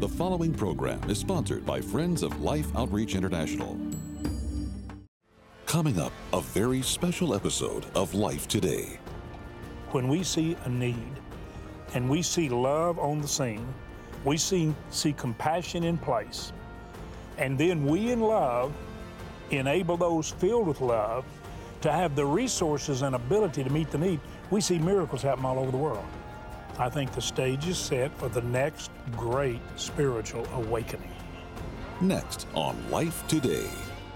The following program is sponsored by Friends of Life Outreach International. Coming up, a very special episode of Life Today. When we see a need and we see love on the scene, we see compassion in place, and then we in love enable those filled with love to have the resources and ability to meet the need, we see miracles happen all over the world. I think the stage is set for the next great spiritual awakening. Next on Life Today.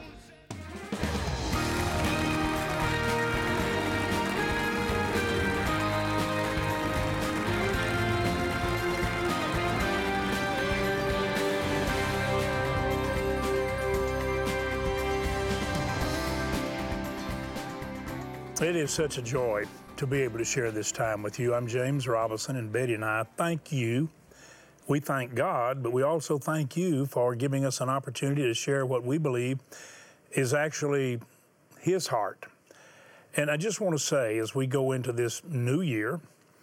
It is such a joy to be able to share this time with you. I'm James Robison, and Betty and I thank you. We thank God, but we also thank you for giving us an opportunity to share what we believe is actually His heart. And I just want to say, as we go into this new year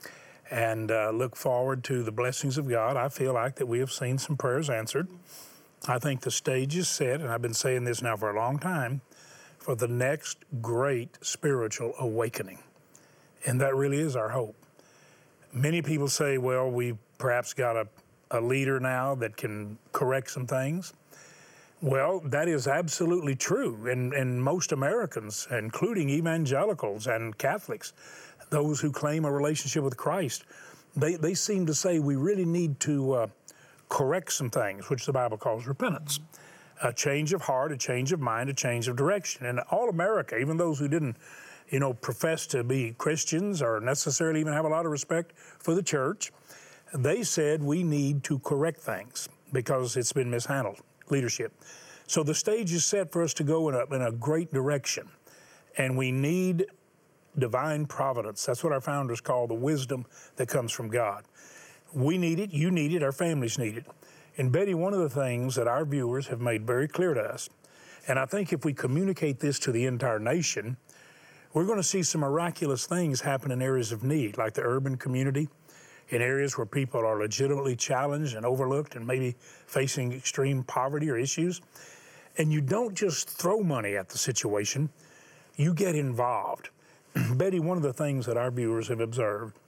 and look forward to the blessings of God, I feel like that we have seen some prayers answered. I think the stage is set, and I've been saying this now for a long time, for the next great spiritual awakening. And that really is our hope. Many people say, well, we've perhaps got a leader now that can correct some things. Well, that is absolutely true. And most Americans, including evangelicals and Catholics, those who claim a relationship with Christ, they seem to say we really need to correct some things, which the Bible calls repentance. A change of heart, a change of mind, a change of direction. And all America, even those who didn't, profess to be Christians or necessarily even have a lot of respect for the church, they said we need to correct things because it's been mishandled, leadership. So the stage is set for us to go in a great direction. And we need divine providence. That's what our founders call the wisdom that comes from God. We need it, you need it, our families need it. And Betty, one of the things that our viewers have made very clear to us, and I think if we communicate this to the entire nation, we're going to see some miraculous things happen in areas of need, like the urban community, in areas where people are legitimately challenged and overlooked and maybe facing extreme poverty or issues. And you don't just throw money at the situation, you get involved. Betty, one of the things that our viewers have observed,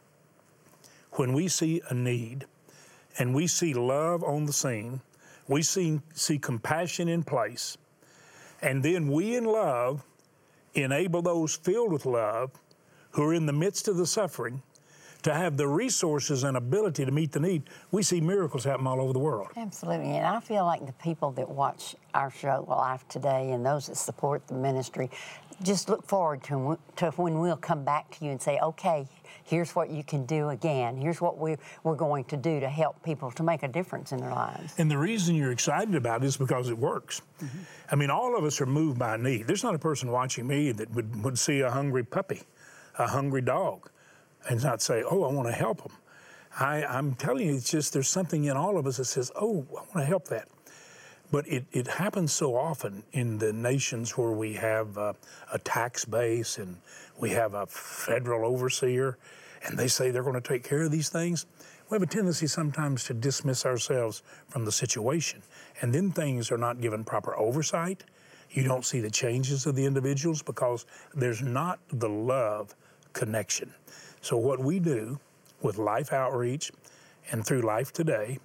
when we see a need, and we see love on the scene, we see compassion in place, and then we in love enable those filled with love who are in the midst of the suffering to have the resources and ability to meet the need, we see miracles happen all over the world. Absolutely, and I feel like the people that watch our show, Life Today, and those that support the ministry, just look forward to when we'll come back to you and say, okay, here's what you can do again. Here's what we're going to do to help people to make a difference in their lives. And the reason you're excited about it is because it works. Mm-hmm. I mean, all of us are moved by need. There's not a person watching me that would see a hungry puppy, a hungry dog, and not say, oh, I want to help them. I'm telling you, it's just there's something in all of us that says, oh, I want to help that. But it happens so often in the nations where we have a tax base and we have a federal overseer, and they say they're going to take care of these things. We have a tendency sometimes to dismiss ourselves from the situation, and then things are not given proper oversight. You don't see the changes of the individuals because there's not the love connection. So what we do with Life Outreach and through Life Today,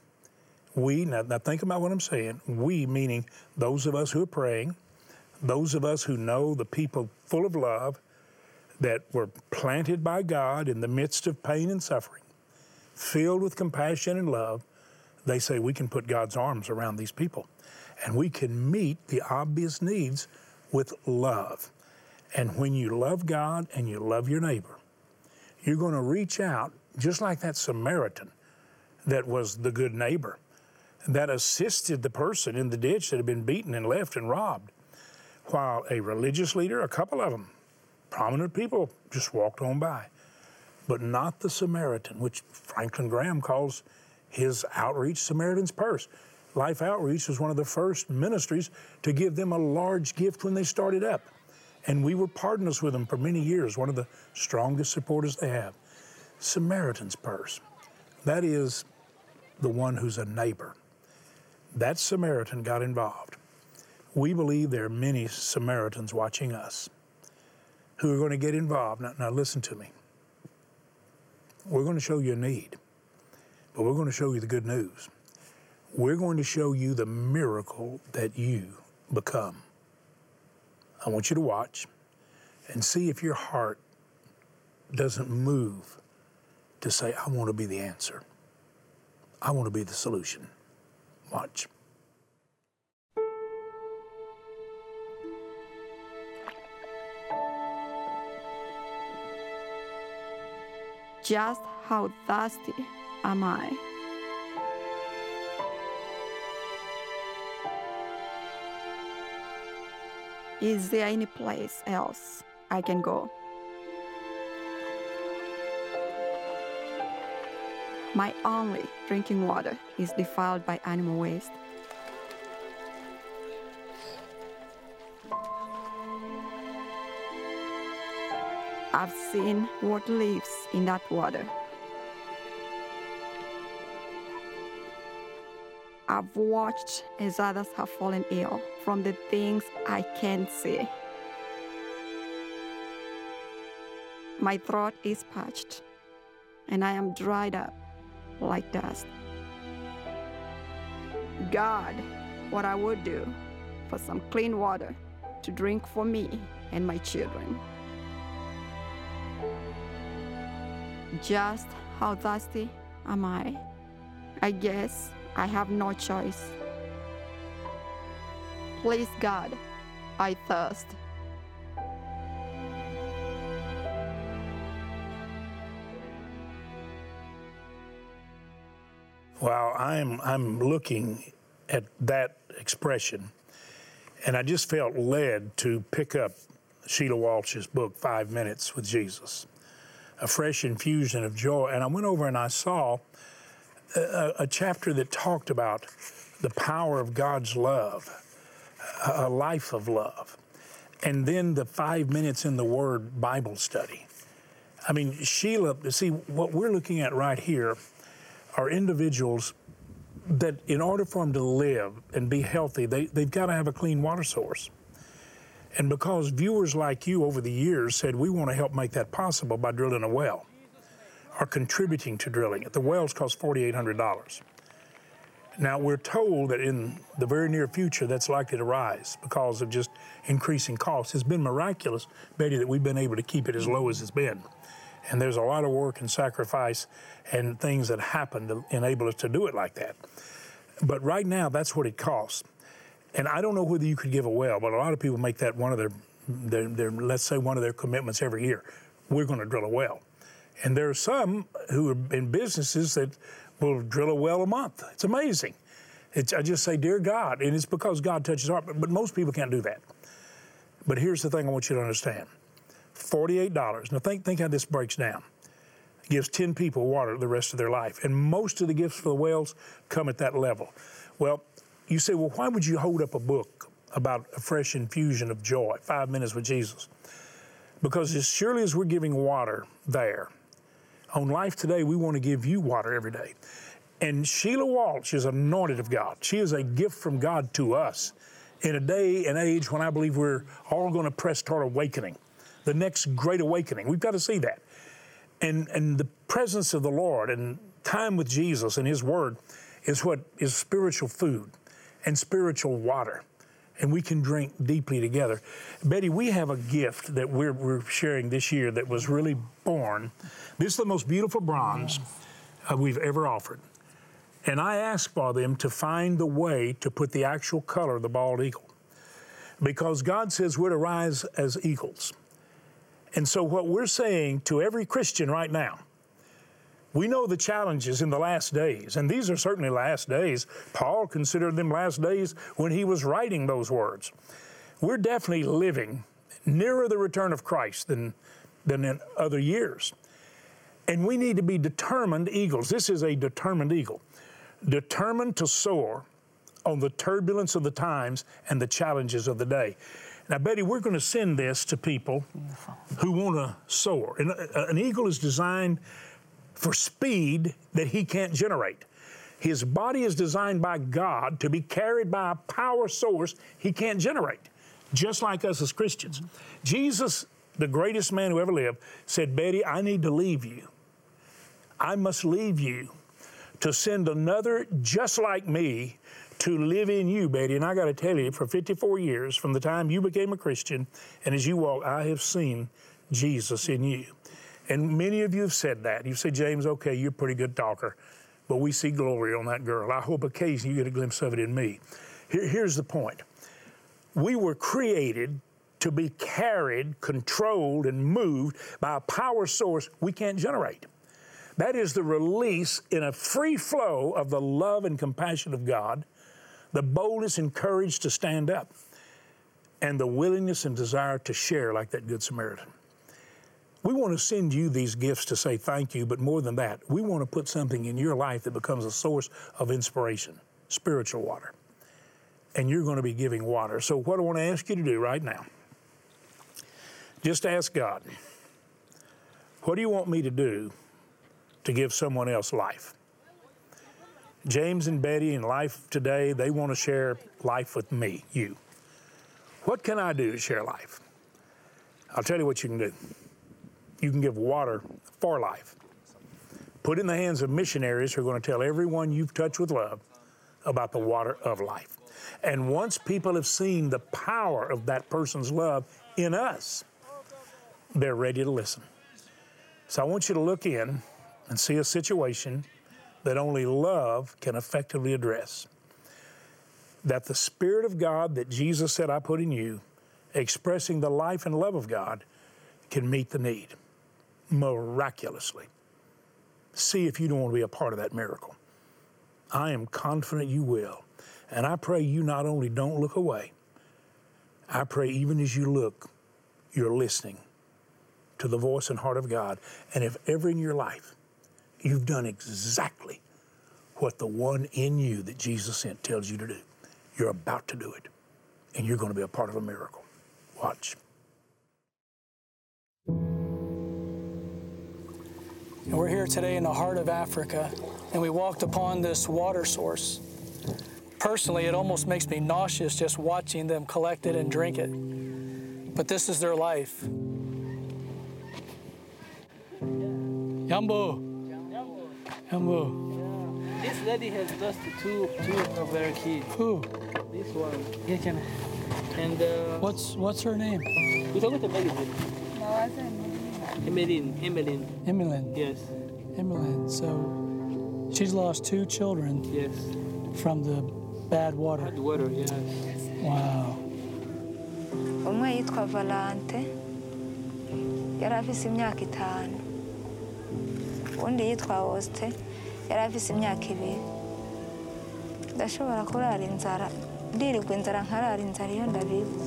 now think about what I'm saying, we meaning those of us who are praying, those of us who know the people full of love that were planted by God in the midst of pain and suffering, filled with compassion and love, they say we can put God's arms around these people and we can meet the obvious needs with love. And when you love God and you love your neighbor, you're going to reach out just like that Samaritan that was the good neighbor that assisted the person in the ditch that had been beaten and left and robbed, while a religious leader, a couple of them, prominent people, just walked on by. But not the Samaritan, which Franklin Graham calls his outreach Samaritan's Purse. Life Outreach was one of the first ministries to give them a large gift when they started up. And we were partners with them for many years, one of the strongest supporters they have. Samaritan's Purse. That is the one who's a neighbor. that Samaritan got involved. We believe there are many Samaritans watching us who are going to get involved. Now listen to me. We're going to show you a need, but we're going to show you the good news. We're going to show you the miracle that you become. I want you to watch and see if your heart doesn't move to say, I want to be the answer. I want to be the solution. Watch. Just how thirsty am I? Is there any place else I can go? My only drinking water is defiled by animal waste. I've seen what lives in that water. I've watched as others have fallen ill from the things I can't see. My throat is parched, and I am dried up like dust. God, what I would do for some clean water to drink for me and my children. Just how thirsty am I? I guess I have no choice. Please, God, I thirst. Well, I'm looking at that expression, and I just felt led to pick up Sheila Walsh's book, 5 Minutes with Jesus, a fresh infusion of joy. And I went over and I saw a chapter that talked about the power of God's love, a life of love, and then the 5 minutes in the Word Bible study. I mean, Sheila, see, what we're looking at right here are individuals that in order for them to live and be healthy, they've got to have a clean water source. And because viewers like you over the years said, we want to help make that possible by drilling a well, or contributing to drilling it. The wells cost $4,800. Now, we're told that in the very near future, that's likely to rise because of just increasing costs. It's been miraculous, Betty, that we've been able to keep it as low as it's been. And there's a lot of work and sacrifice and things that happen to enable us to do it like that. But right now, that's what it costs. And I don't know whether you could give a well, but a lot of people make that one of their let's say one of their commitments every year. We're going to drill a well. And there are some who are in businesses that will drill a well a month. It's amazing. I just say, dear God, and it's because God touches our heart, but most people can't do that. But here's the thing I want you to understand. $48. Now think how this breaks down. It gives 10 people water the rest of their life. And most of the gifts for the wells come at that level. Well, you say, well, why would you hold up a book about a fresh infusion of joy, 5 minutes with Jesus? Because as surely as we're giving water there, on Life Today, we want to give you water every day. And Sheila Walsh is anointed of God. She is a gift from God to us in a day and age when I believe we're all going to press toward awakening, the next great awakening. We've got to see that. And the presence of the Lord and time with Jesus and His Word is what is spiritual food and spiritual water. And we can drink deeply together. Betty, we have a gift that we're sharing this year that was really born. This is the most beautiful bronze we've ever offered. And I asked for them to find the way to put the actual color of the bald eagle. Because God says we're to rise as eagles. And so what we're saying to every Christian right now, we know the challenges in the last days, and these are certainly last days. Paul considered them last days when he was writing those words. We're definitely living nearer the return of Christ than in other years. And we need to be determined eagles. This is a determined eagle, determined to soar on the turbulence of the times and the challenges of the day. Now, Betty, we're going to send this to people who want to soar. And an eagle is designed for speed that he can't generate. His body is designed by God to be carried by a power source he can't generate, just like us as Christians. Jesus, the greatest man who ever lived, said, Betty, I need to leave you. I must leave you to send another just like me to live in you, Betty. And I got to tell you, for 54 years, from the time you became a Christian, and as you walk, I have seen Jesus in you. And many of you have said that. You say, James, okay, you're a pretty good talker, but we see glory on that girl. I hope occasionally you get a glimpse of it in me. Here's the point. We were created to be carried, controlled, and moved by a power source we can't generate. That is the release in a free flow of the love and compassion of God, the boldness and courage to stand up, and the willingness and desire to share like that Good Samaritan. We want to send you these gifts to say thank you, but more than that, we want to put something in your life that becomes a source of inspiration, spiritual water. And you're going to be giving water. So what I want to ask you to do right now, just ask God, what do you want me to do to give someone else life? James and Betty in Life Today, they want to share life with me, you. What can I do to share life? I'll tell you what you can do. You can give water for life. Put it in the hands of missionaries who are going to tell everyone you've touched with love about the water of life. And once people have seen the power of that person's love in us, they're ready to listen. So I want you to look in and see a situation that only love can effectively address. That the Spirit of God that Jesus said I put in you, expressing the life and love of God, can meet the need miraculously. See if you don't want to be a part of that miracle. I am confident you will. And I pray you not only don't look away, I pray even as you look, you're listening to the voice and heart of God. And if ever in your life you've done exactly what the one in you that Jesus sent tells you to do, you're about to do it. And you're going to be a part of a miracle. Watch. And we're here today in the heart of Africa, and we walked upon this water source. Personally, it almost makes me nauseous just watching them collect it and drink it. But this is their life. Yambo. Yambo. This lady has lost two of her kids. Who? This one. Yeah, can I? And What's her name? we talking to Emeline. Emmeline. Yes. Emmeline. So she's lost 2 children. Yes. From the bad water. Bad water. Yes. Wow. umwe yitwa Valante yari afise imyaka 5, undi yitwa Oste yari afise imyaka 2. ndashobora kurara inzara ndirirwa inzara nkarara inzara iyo ndabibu.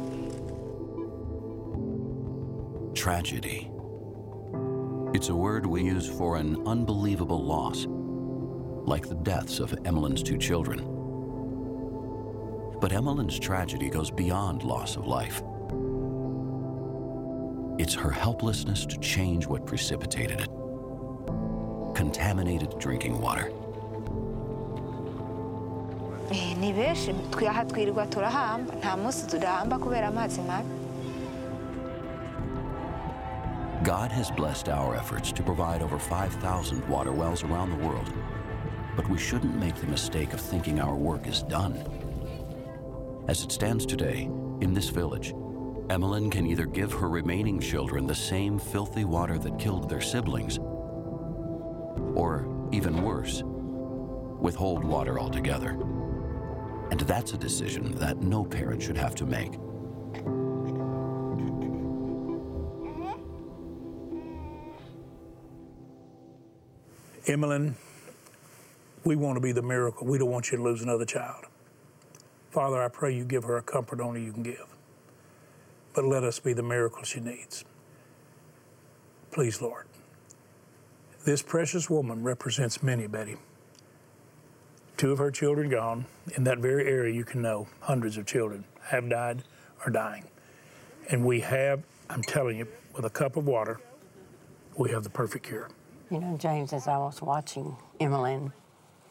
Tragedy. It's a word we use for an unbelievable loss, like the deaths of Emmeline's 2 children. But Emmeline's tragedy goes beyond loss of life. It's her helplessness to change what precipitated it. Contaminated drinking water. Ni benshi twiha twirirwa turahamba nta munsi tudahamba kubera amazi mabi. God has blessed our efforts to provide over 5,000 water wells around the world, but we shouldn't make the mistake of thinking our work is done. As it stands today, in this village, Emmeline can either give her remaining children the same filthy water that killed their siblings, or, even worse, withhold water altogether. And that's a decision that no parent should have to make. Emmeline, we want to be the miracle. We don't want you to lose another child. Father, I pray you give her a comfort only you can give. But let us be the miracle she needs. Please, Lord. This precious woman represents many, Betty. 2 of her children gone. In that very area, you can know hundreds of children have died or dying. And we have, I'm telling you, with a cup of water, we have the perfect cure. You know, James, as I was watching Emmeline,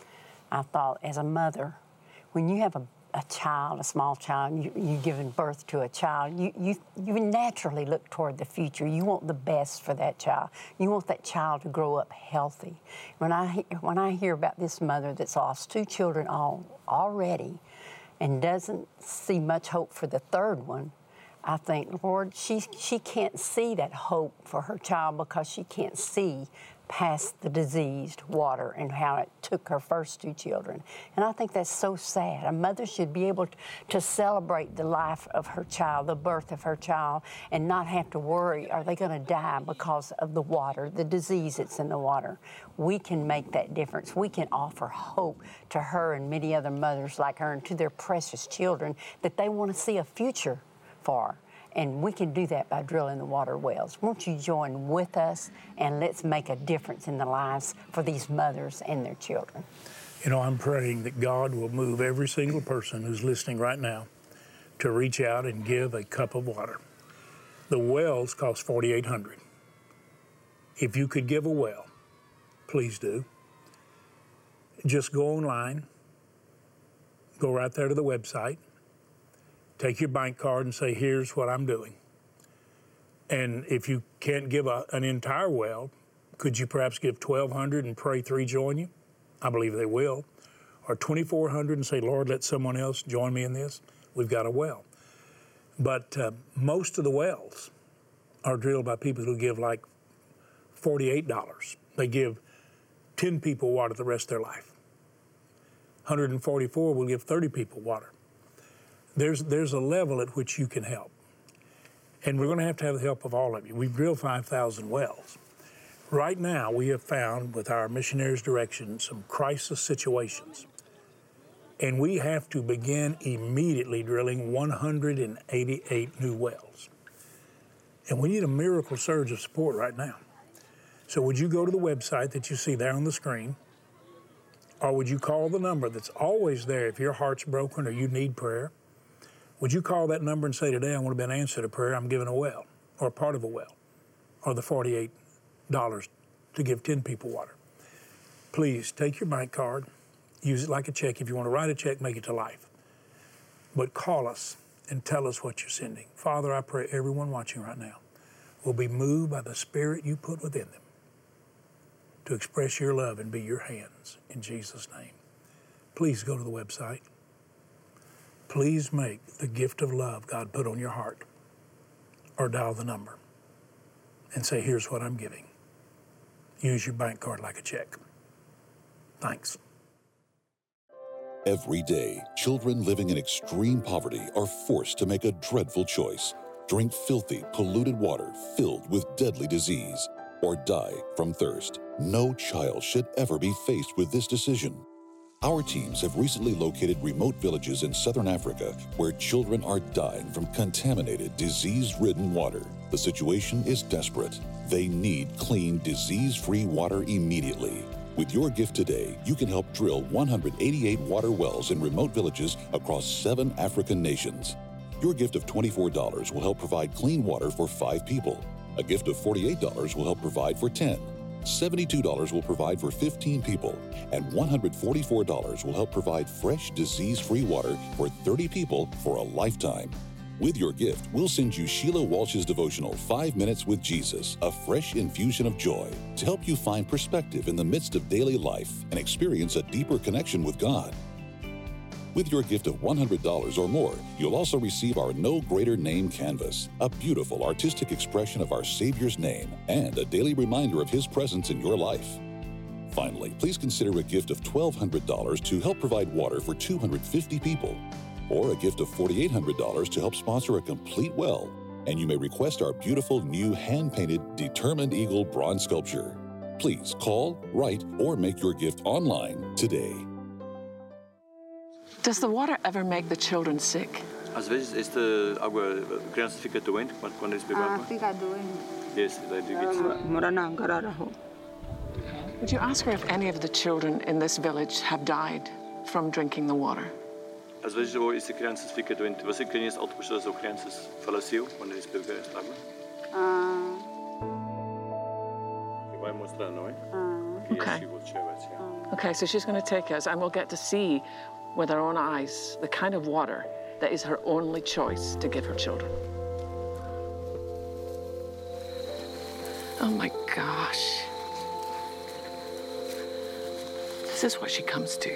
I thought, as a mother, when you have a child, a small child, you've given birth to a child, you naturally look toward the future. You want the best for that child. You want that child to grow up healthy. When I hear about this mother that's lost 2 children already and doesn't see much hope for the third one, I think, Lord, she can't see that hope for her child because she can't see past the diseased water and how it took her first 2 children. And I think that's so sad. A mother should be able to celebrate the life of her child, the birth of her child, and not have to worry, are they going to die because of the water, the disease that's in the water? We can make that difference. We can offer hope to her and many other mothers like her and to their precious children that they want to see a future for. And we can do that by drilling the water wells. Won't you join with us and let's make a difference in the lives for these mothers and their children? You know, I'm praying that God will move every single person who's listening right now to reach out and give a cup of water. The wells cost $4,800. If you could give a well, please do. Just go online, go right there to the website, take your bank card and say, here's what I'm doing. And if you can't give an entire well, could you perhaps give $1,200 and pray 3 join you? I believe they will. Or $2,400 and say, Lord, let someone else join me in this. We've got a well. But most of the wells are drilled by people who give like $48. They give 10 people water the rest of their life. 144 will give 30 people water. There's a level at which you can help. And we're going to have the help of all of you. We've drilled 5,000 wells. Right now, we have found, with our missionaries' direction, some crisis situations. And we have to begin immediately drilling 188 new wells. And we need a miracle surge of support right now. So would you go to the website that you see there on the screen, or would you call the number that's always there if your heart's broken or you need prayer? Would you call that number and say, today I want to be an answer to prayer, I'm giving a well, or a part of a well, or the $48 to give 10 people water? Please take your bank card, use it like a check. If you want to write a check, make it to life. But call us and tell us what you're sending. Father, I pray everyone watching right now will be moved by the Spirit you put within them to express your love and be your hands in Jesus' name. Please go to the website. Please make the gift of love God put on your heart, or dial the number and say, here's what I'm giving. Use your bank card like a check. Thanks. Every day, children living in extreme poverty are forced to make a dreadful choice: drink filthy, polluted water filled with deadly disease, or die from thirst. No child should ever be faced with this decision. Our teams have recently located remote villages in southern Africa where children are dying from contaminated, disease-ridden water. The situation is desperate. They need clean, disease-free water immediately. With your gift today, you can help drill 188 water wells in remote villages across 7 African nations. Your gift of $24 will help provide clean water for 5 people. A gift of $48 will help provide for 10. $72 will provide for 15 people, and $144 will help provide fresh, disease-free water for 30 people for a lifetime. With your gift, we'll send you Sheila Walsh's devotional, 5 Minutes with Jesus, a fresh infusion of joy, to help you find perspective in the midst of daily life and experience a deeper connection with God. With your gift of $100 or more, you'll also receive our No Greater Name canvas, a beautiful artistic expression of our Savior's name and a daily reminder of His presence in your life. Finally, please consider a gift of $1,200 to help provide water for 250 people, or a gift of $4,800 to help sponsor a complete well. And you may request our beautiful new hand-painted Determined Eagle bronze sculpture. Please call, write, or make your gift online today. Does the water ever make the children sick? Às vezes esta água, a criança fica doente quando eles bebem água? Fica doente. Yes, they do get Would you ask her if any of the children in this village have died from drinking the water? Às vezes esta criança fica doente. Você conhece outras pessoas ou crianças que faleceu quando eles beberam esta água? Vai mostrar, não é? Okay. She will show us, yeah. Okay, so she's going to take us, and we'll get to see with our own eyes the kind of water that is her only choice to give her children. Oh my gosh. This is what she comes to.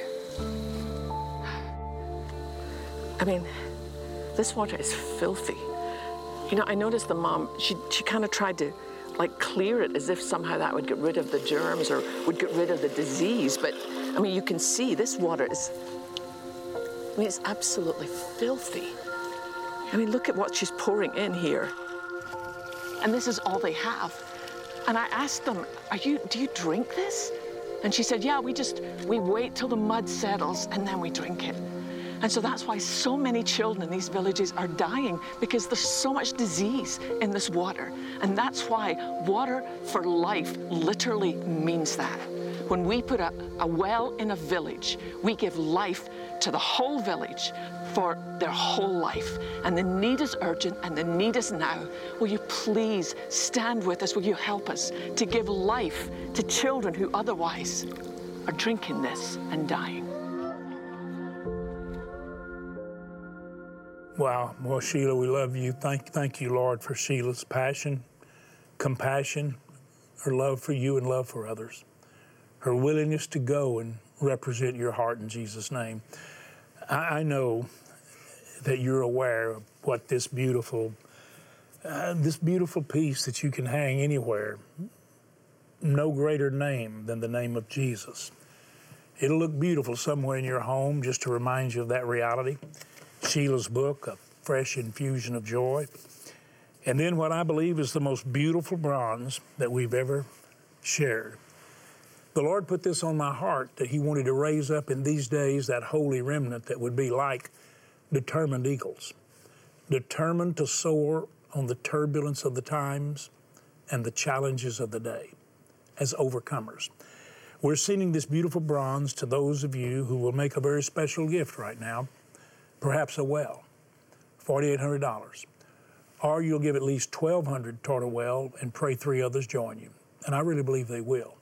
I mean, this water is filthy. You know, I noticed the mom, she kind of tried to like clear it as if somehow that would get rid of the germs or would get rid of the disease. But I mean, you can see this water is, I mean, it's absolutely filthy. I mean, look at what she's pouring in here. And this is all they have. And I asked them, do you drink this? And she said, yeah, we wait till the mud settles and then we drink it. And so that's why so many children in these villages are dying, because there's so much disease in this water. And that's why water for life literally means that. When we put a well in a village, we give life to the whole village for their whole life. And the need is urgent and the need is now. Will you please stand with us? Will you help us to give life to children who otherwise are drinking this and dying? Wow. Well, Sheila, we love you. Thank you, Lord, for Sheila's passion, compassion, her love for you and love for others, her willingness to go and represent your heart in Jesus' name. I know that you're aware of what this beautiful piece that you can hang anywhere, no greater name than the name of Jesus. It'll look beautiful somewhere in your home just to remind you of that reality. Sheila's book, A Fresh Infusion of Joy. And then what I believe is the most beautiful bronze that we've ever shared. The Lord put this on my heart, that He wanted to raise up in these days that holy remnant that would be like determined eagles, determined to soar on the turbulence of the times and the challenges of the day as overcomers. We're sending this beautiful bronze to those of you who will make a very special gift right now, perhaps a well, $4,800. Or you'll give at least $1,200 toward a well and pray 3 others join you. And I really believe they will.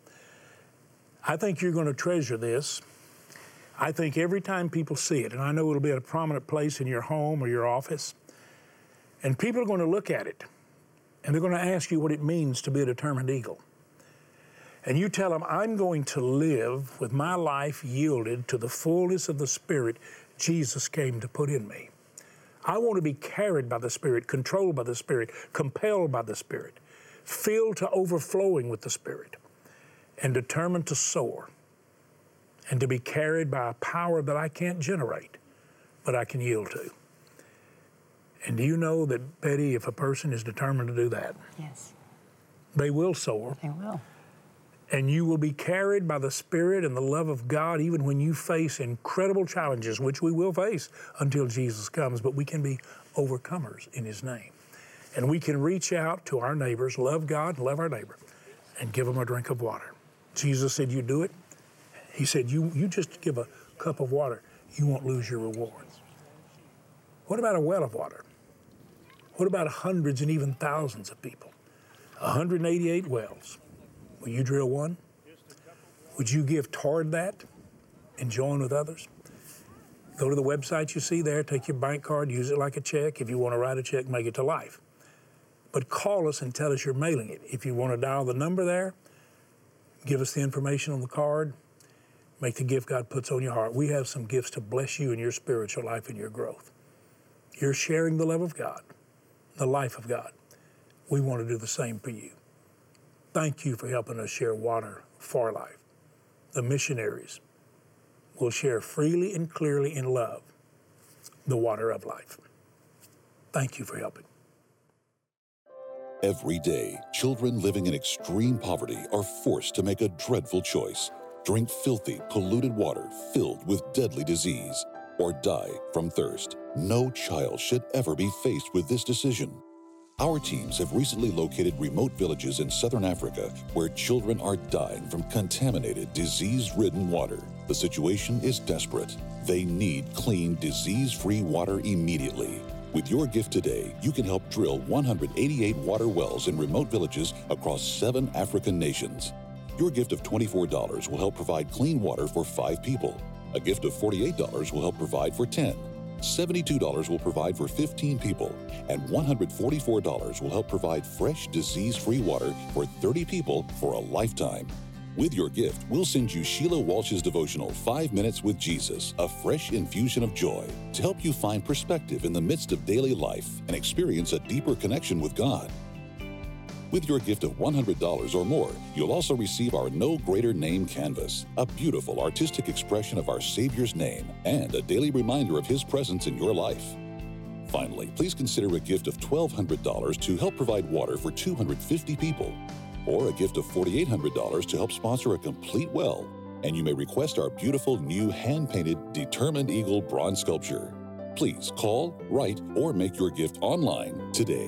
I think you're going to treasure this. I think every time people see it, and I know it'll be at a prominent place in your home or your office, and people are going to look at it, and they're going to ask you what it means to be a determined eagle. And you tell them, I'm going to live with my life yielded to the fullness of the Spirit Jesus came to put in me. I want to be carried by the Spirit, controlled by the Spirit, compelled by the Spirit, filled to overflowing with the Spirit, and determined to soar and to be carried by a power that I can't generate, but I can yield to. And do you know that, Betty, if a person is determined to do that, yes, they will soar. They will. And you will be carried by the Spirit and the love of God even when you face incredible challenges, which we will face until Jesus comes, but we can be overcomers in His name. And we can reach out to our neighbors, love God, love our neighbor, and give them a drink of water. Jesus said, you do it. He said, you just give a cup of water, you won't lose your reward. What about a well of water? What about hundreds and even thousands of people? 188 wells. Will you drill one? Would you give toward that and join with others? Go to the website you see there, take your bank card, use it like a check. If you want to write a check, make it to life. But call us and tell us you're mailing it. If you want to dial the number there, give us the information on the card, make the gift God puts on your heart. We have some gifts to bless you in your spiritual life and your growth. You're sharing the love of God, the life of God. We want to do the same for you. Thank you for helping us share water for life. The missionaries will share freely and clearly in love the water of life. Thank you for helping. Every day, children living in extreme poverty are forced to make a dreadful choice: drink filthy, polluted water filled with deadly disease, or die from thirst. No child should ever be faced with this decision. Our teams have recently located remote villages in southern Africa where children are dying from contaminated, disease-ridden water. The situation is desperate. They need clean, disease-free water immediately. With your gift today, you can help drill 188 water wells in remote villages across 7 African nations. Your gift of $24 will help provide clean water for 5 people. A gift of $48 will help provide for 10. $72 will provide for 15 people, and $144 will help provide fresh, disease-free water for 30 people for a lifetime. With your gift, we'll send you Sheila Walsh's devotional 5 Minutes with Jesus, a fresh infusion of joy, to help you find perspective in the midst of daily life and experience a deeper connection with God. With your gift of $100 or more, you'll also receive our No Greater Name canvas, a beautiful artistic expression of our Savior's name and a daily reminder of His presence in your life. Finally, please consider a gift of $1,200 to help provide water for 250 people, or a gift of $4,800 to help sponsor a complete well, and you may request our beautiful new hand-painted Determined Eagle bronze sculpture. Please call, write, or make your gift online today.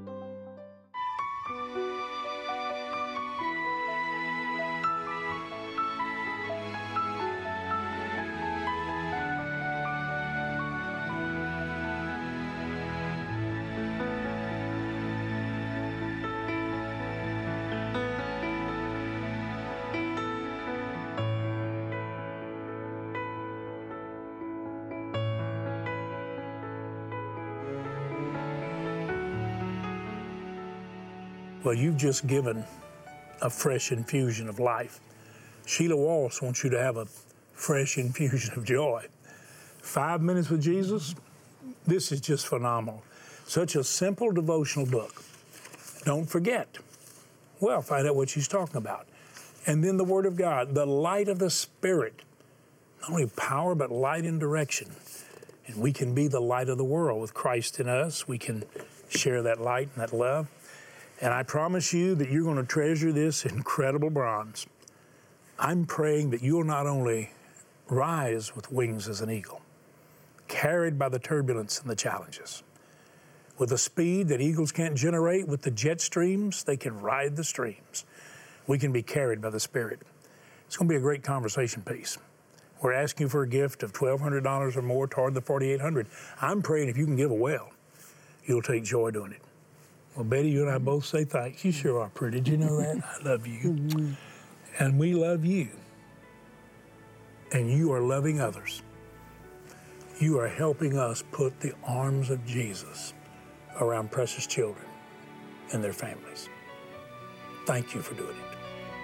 Well, you've just given a fresh infusion of life. Sheila Walsh wants you to have a fresh infusion of joy. 5 Minutes with Jesus, this is just phenomenal. Such a simple devotional book. Don't forget. Well, find out what she's talking about. And then the Word of God, the light of the Spirit. Not only power, but light and direction. And we can be the light of the world with Christ in us. We can share that light and that love. And I promise you that you're going to treasure this incredible bronze. I'm praying that you'll not only rise with wings as an eagle, carried by the turbulence and the challenges, with a speed that eagles can't generate with the jet streams, they can ride the streams. We can be carried by the Spirit. It's going to be a great conversation piece. We're asking for a gift of $1,200 or more toward the $4,800. I'm praying if you can give a well, you'll take joy doing it. Well, Betty, you and I both say thanks. You sure are pretty. Did you know that? I love you. And we love you. And you are loving others. You are helping us put the arms of Jesus around precious children and their families. Thank you for doing it.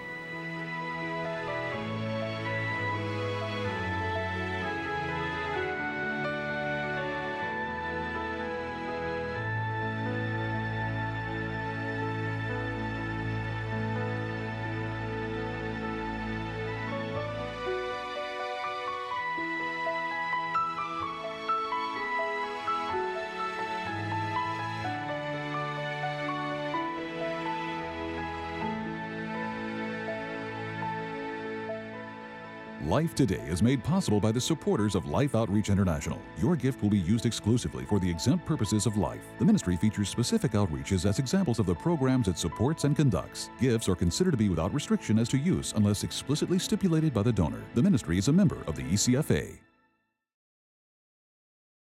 Life Today is made possible by the supporters of Life Outreach International. Your gift will be used exclusively for the exempt purposes of life. The ministry features specific outreaches as examples of the programs it supports and conducts. Gifts are considered to be without restriction as to use unless explicitly stipulated by the donor. The ministry is a member of the ECFA.